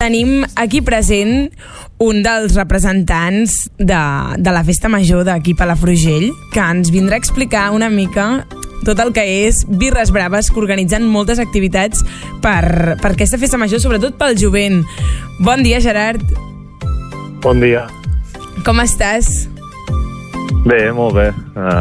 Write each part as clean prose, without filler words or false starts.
tenim aquí present un dels representants de la Festa Major d'aquí Palafrugell, que ens vindrà a explicar una mica tot el que és Birres Braves, que organitzen moltes activitats per aquesta Festa Major, sobretot pel jovent. Bon dia, Gerard. Bon dia. Com estàs? Bé, molt bé.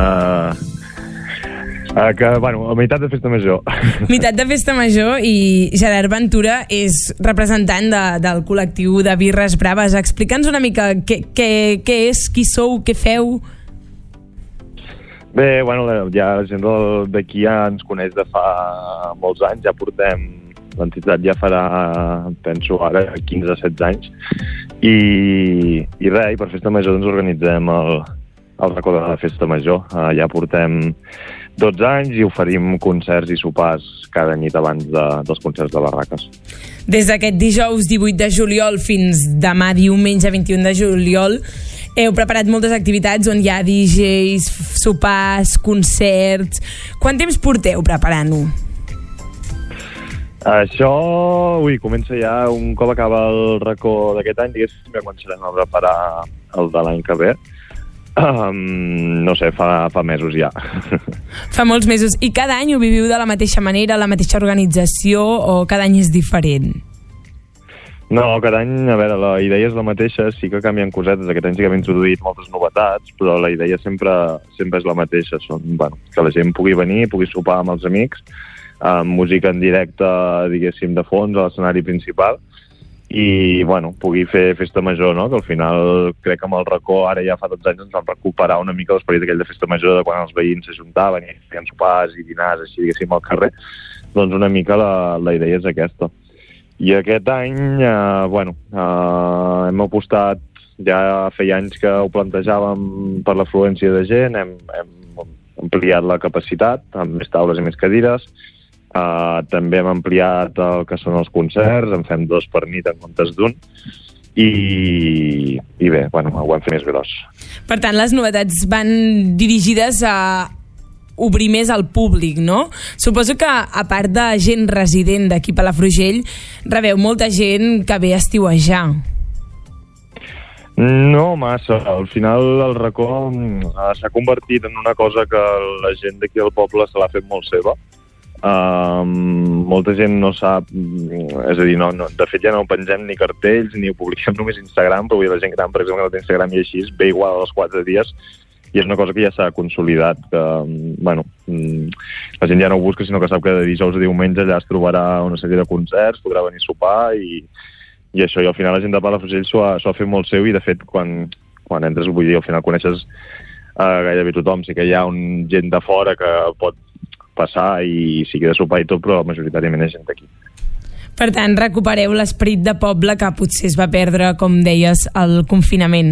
A meitat de Festa Major. Meitat de Festa Major, i Gerard Ventura és representant del col·lectiu de Birres Braves. Explica'ns una mica què és, qui sou, què feu. Bé, ja la gent d'aquí ja ens coneix de fa molts anys, ja portem, l'entitat ja farà, penso ara, 15-16 anys, i res, per Festa Major doncs organitzem el racó de la Festa Major. Ja portem 12 anys i oferim concerts i sopars cada nit abans dels concerts de barraques. Des d'aquest dijous 18 de juliol fins demà diumenge 21 de juliol heu preparat moltes activitats on hi ha DJs, sopars, concerts. Quant temps porteu preparant-ho? Això, comença ja un cop acaba el racó d'aquest any, diguéssim, ja començarem a preparar el de l'any que ve. No sé, fa mesos ja. Fa molts mesos. I cada any ho viviu de la mateixa manera, la mateixa organització, o cada any és diferent? No, cada any, a veure, la idea és la mateixa, sí que canvien cosetes. Aquest any sí que hem introduït moltes novetats, però la idea sempre és la mateixa. Que la gent pugui venir, pugui sopar amb els amics, amb música en directe, diguéssim, de fons, a l'escenari principal, i, pugui fer Festa Major, no? Que al final, crec que amb el racó, ara ja fa 12 anys, ens vam recuperar una mica l'esperit aquell de Festa Major, de quan els veïns s'ajuntaven i feien sopars i dinars, així, diguéssim, al carrer. Doncs una mica la idea és aquesta. I aquest any, hem apostat, ja feia anys que ho plantejàvem per l'afluència de gent, hem ampliat la capacitat, amb més taules i més cadires. També hem ampliat el que són els concerts, en fem 2 per nit en comptes d'un, i bé, ho hem fet més gros. Per tant, les novetats van dirigides a obrir més al públic, no? Suposo que, a part de gent resident d'aquí a Palafrugell, rebeu molta gent que ve a estiuejar. No massa. Al final el racó s'ha convertit en una cosa que la gent d'aquí al poble se l'ha fet molt seva. Molta gent no sap, és a dir, de fet ja no pengem ni cartells ni ho publiquem només a Instagram, però la gent gran, per exemple, que no té Instagram i així, ve igual als 4 dies, i és una cosa que ja s'ha consolidat, que la gent ja no ho busca, sinó que sap que de dijous a diumenge allà es trobarà una sèrie de concerts, podrà venir a sopar, i això, i al final la gent de Palafrugell s'ho ha fet molt seu, i de fet quan entres, vull dir, al final coneixes gairebé tothom. Sí que hi ha gent de fora que pot passar i sigui de sopar i tot, però majoritàriament és gent d'aquí. Per tant, recupereu l'esperit de poble que potser es va perdre, com deies, al confinament.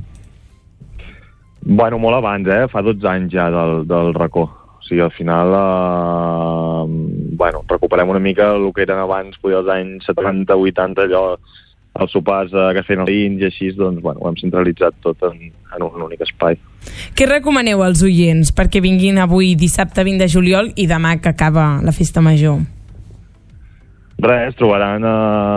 Molt abans, fa 12 anys ja del racó. O sigui, al final, recuperem una mica el que eren abans, als anys 70, 80, allò, els sopars que feien els veïns i així, doncs, ho hem centralitzat tot en un únic espai. Què recomaneu als oients perquè vinguin avui dissabte 20 de juliol i demà que acaba la Festa Major? Res, trobaran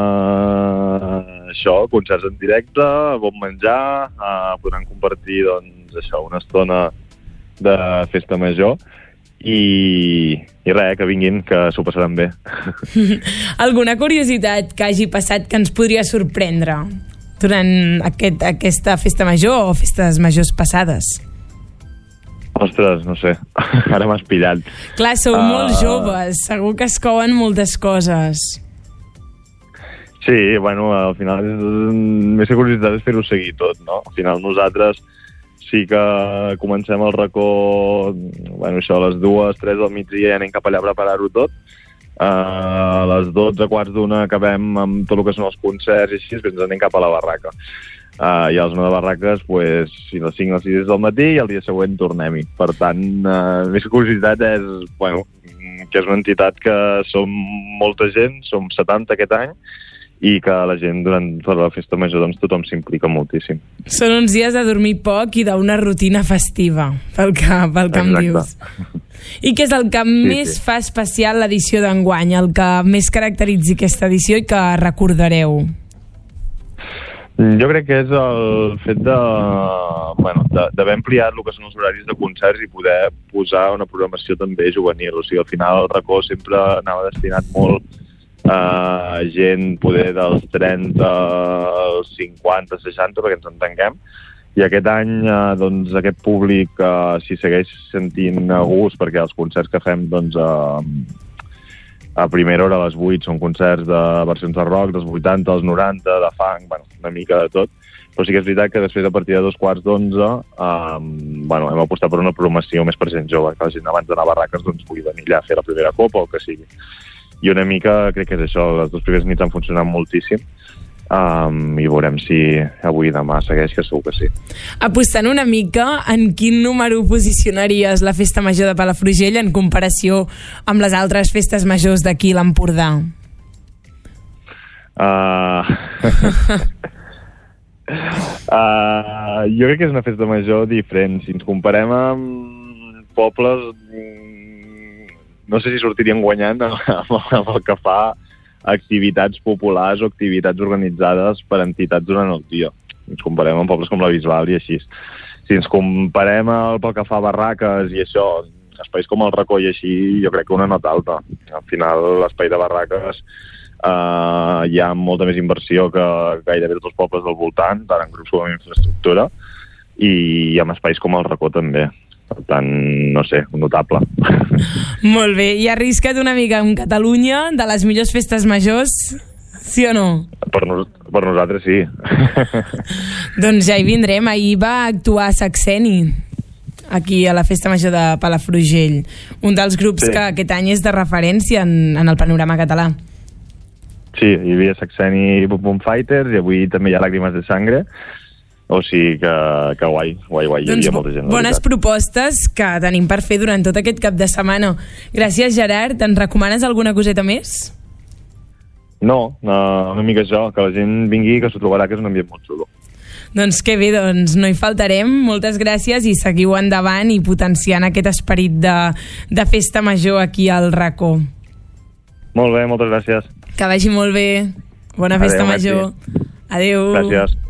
concerts en directe, bon menjar, podran compartir una estona de Festa Major, i res, que vinguin, que s'ho passaran bé. Alguna curiositat que hagi passat que ens podria sorprendre durant aquesta Festa Major o festes majors passades? Ostres, no sé, ara m'has pillat. Clar, sou molt joves, segur que es couen moltes coses. Sí, al final més que curiositat és fer-ho seguir tot, no? Al final nosaltres sí que comencem el racó, això a les 2, 3 del migdia, ja anem cap allà a preparar-ho tot. A les 12, quarts d'una, acabem amb tot el que són els concerts i així, després anem cap a la barraca. I a les 9 de barraques, fins a les 5 o 6 del matí, i el dia següent tornem-hi. Per tant, més que curiositat és, que és una entitat que som molta gent, som 70 aquest any, i que la gent durant la Festa Major tothom s'implica moltíssim. Són uns dies de dormir poc i d'una rutina festiva, pel que em dius. I què és el que més fa especial l'edició d'enguany, el que més caracteritzi aquesta edició i que recordareu? Jo crec que és el fet d'haver ampliat el que són els horaris de concerts i poder posar una programació també juvenil. O sigui, al final el racó sempre anava destinat molt a gent poder dels 30 als 50, 60, perquè ens entenguem. I aquest any, doncs, aquest públic s'hi segueix sentint a gust, perquè els concerts que fem, doncs, a primera hora a les 8 són concerts de versions de rock, dels 80, dels 90, de funk, una mica de tot. Però sí que és veritat que després, a partir de 11:15, hem apostat per una programació més per gent jove, que la gent abans d'anar a barraques doncs, pugui venir allà a fer la primera copa o el que sigui. I una mica crec que és això, les dues primeres nits han funcionat moltíssim. I veurem si avui i demà segueix, que segur que sí. Apostant una mica, en quin número posicionaries la Festa Major de Palafrugell en comparació amb les altres festes majors d'aquí l'Empordà? Jo crec que és una festa major diferent. Si ens comparem amb pobles, no sé si sortirien guanyant amb el que fa activitats populars o activitats organitzades per entitats durant el dia. Ens comparem amb pobles com la Bisbal i així. Si ens comparem pel que fa a barraques i això, espais com el Racó i així, jo crec que una nota alta. Al final, l'espai de barraques hi ha molta més inversió que gairebé tots els pobles del voltant, tant en grups com en infraestructura, i amb espais com el Racó també. Per tant, no sé, notable. Molt bé. I arrisca't una mica amb Catalunya, de les millors festes majors, sí o no? Per nosaltres sí. Doncs ja hi vindrem. Ahir va actuar Saxeni, aquí a la Festa Major de Palafrugell. Un dels grups que aquest any és de referència en el panorama català. Sí, hi havia Saxeni i Boom Fighters, i avui també hi ha Làgrimes de Sangre. O sigui que guai. Hi havia molta gent. Bones propostes que tenim per fer durant tot aquest cap de setmana. Gràcies, Gerard. Ens recomanes alguna coseta més? No, una mica això, que la gent vingui, que s'ho trobarà, que és un ambient molt xulo. Doncs que bé, doncs no hi faltarem. Moltes gràcies i seguiu endavant i potenciant aquest esperit de festa major aquí al Racó. Molt bé, moltes gràcies. Que vagi molt bé. Bona festa major. Adéu. Gràcies.